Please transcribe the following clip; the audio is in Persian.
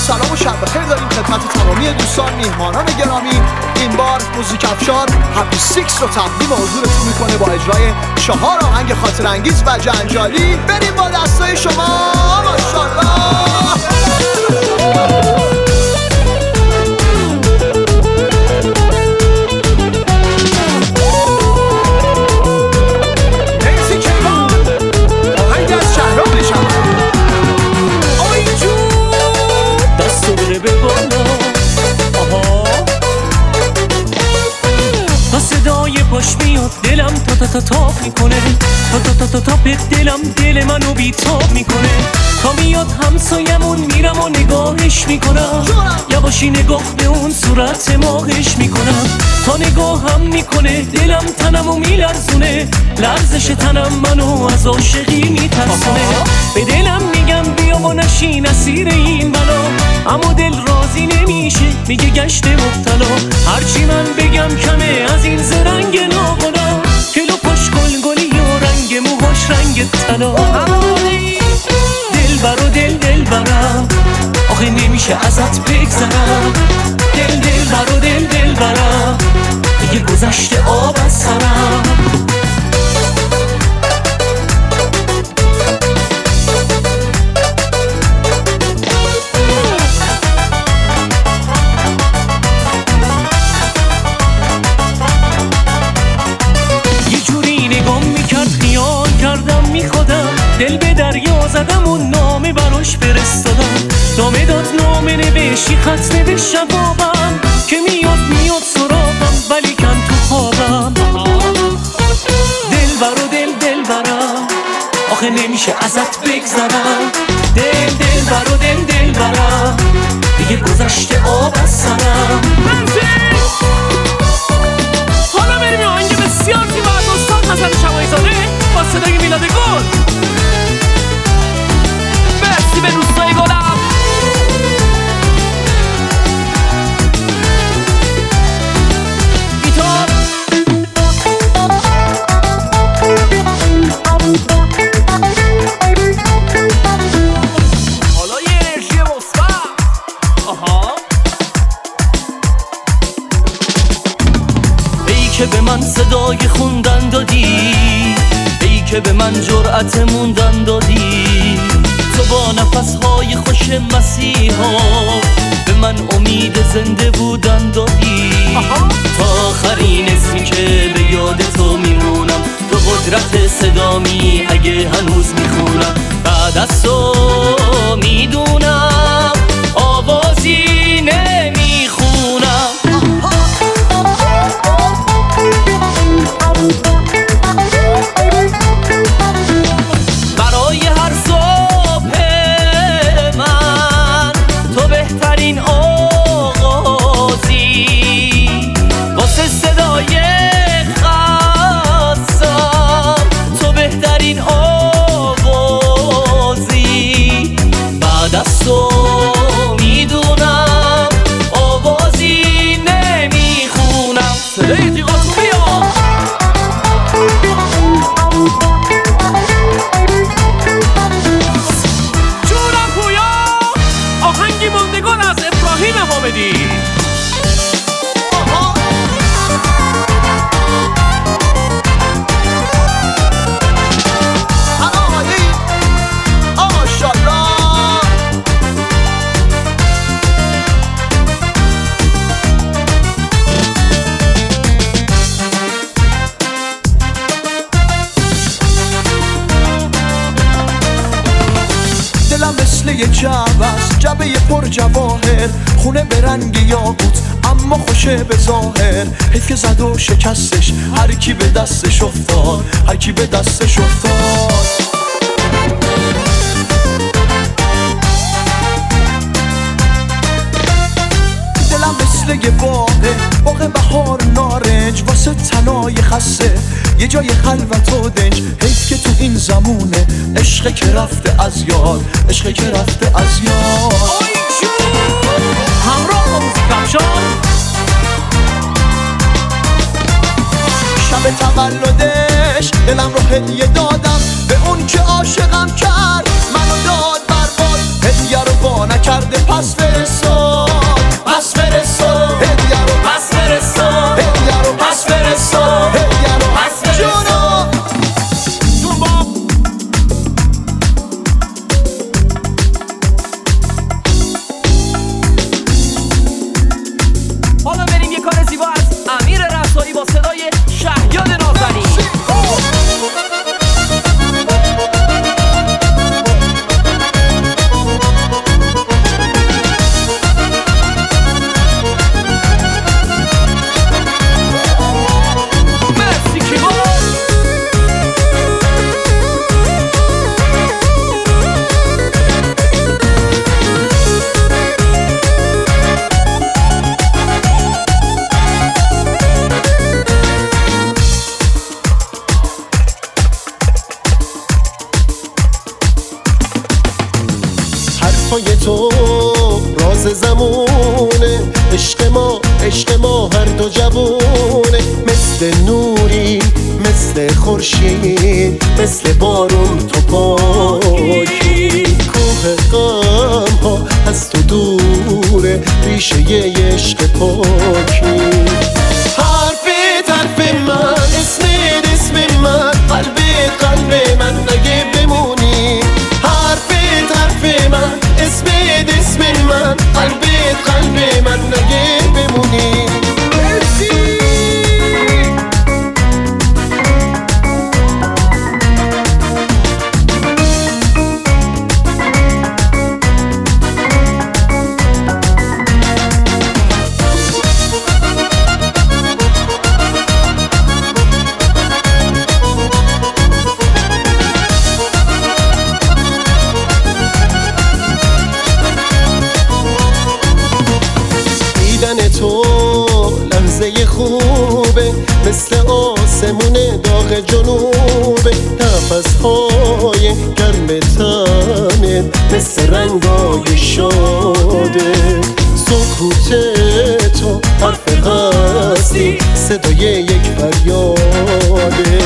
سلام و شب بخیر داریم خدمت تمامی دوستان میهمانان گرامی. این بار موزیک افشار هپی سیکس رو تقدیم حضورتون میکنه با اجرای 4 آهنگ خاطر انگیز و جنجالی. بریم با دستای شما. ماشاءالله. پاش میاد دلم تا تاپ میکنه، تا دلم دل منو بیتاب میکنه. تا میاد همسایمون میرم و نگاهش میکنم، یواشی نگاه به اون صورت ماهش میکنم. تا نگاهم میکنه دلم تنمو میلرزونه، لرزش تنم منو از عاشقی میترسونه. به دلم میگم بیا و نشین اسیر این بلا، اما دل راضی نمیشه میگه گشته مبتلا. هرچی من بگم کمه از این زرنگ ناقلا، کلو پاش گلگلی و رنگ موهاش رنگ طلا. دل برم آخه نمیشه ازت بگذرم، دل برم دیگه گذشته آب از سرم. دل به دریا زدم و نامه براش فرستادم، نامه داد نامه نوشی خط نوشت جوابم، که میاد سراغم ولی کن تو خوابم. دل برم آخه نمیشه ازت بگذرم، دل برم دیگه گذشته آب از سرم. حالا بریم آهنگ بسیار زیبا از استاد حسن شماعی زاده با صدای میلاد گل. مرسی به دوستای گلم. گیتار حالا یه انرژی مثبت. ای که به من صدای خوندن دادی، ای که به من جرأت موندن دادی، تو با نفسهای خوش مسیحا به من امید زنده بودن دادی. تا آخرین اسمی که به یاد تو میمونم، تو قدرت صدامی اگه هنوز میخونم. بعد از تو میدونم آوازی نمیخونم. برای هر صبح من تو بهترین آغازی، واسه صدای خستم تو بهترین آوازی. بعد از تو میدونم آوازی نمیخونم. صدای تیغاتو بیا. موندگان از ابراهیم حامدی. دلم مثل یه جعبه است، جعبه پر جواهر، خونه به رنگ یاقوت اما خوشه به ظاهر. حیف که زد و شکستش هر کی به دستش افتاد، هر کی به دستش افتاد. دلم مثل یه باغ بهار نارنج، واسه تنای خسته یه جای خلوت و دنج. حیف که تو این زمونه عشق که رفته از یاد، عشق که رفته از یاد. همراه با موزیک افشار شب تولدش دلم رو هدیه دادم به اون که عاشقم کرد، منو داد برباد، هدیه رو با نکرده پس فرست. حرفای تو راز زمونه، عشق ما هر دو جوونه. مثل نوری مثل خورشید، مثل بارون تو پاکی. کوه غم ها از تو دوره، ریشه ی عشق پاکی. حرف من، اسم من، قلب من نگه بمونی. حرف من، اسم من، قلب من نگه بمونی. تو لحظه خوبه، مثل آسمون داغ جنوبه. نفس‌های گرم تنت مثل رنگای شاده. سکوت تو حرف هستی، صدای یک فریاده.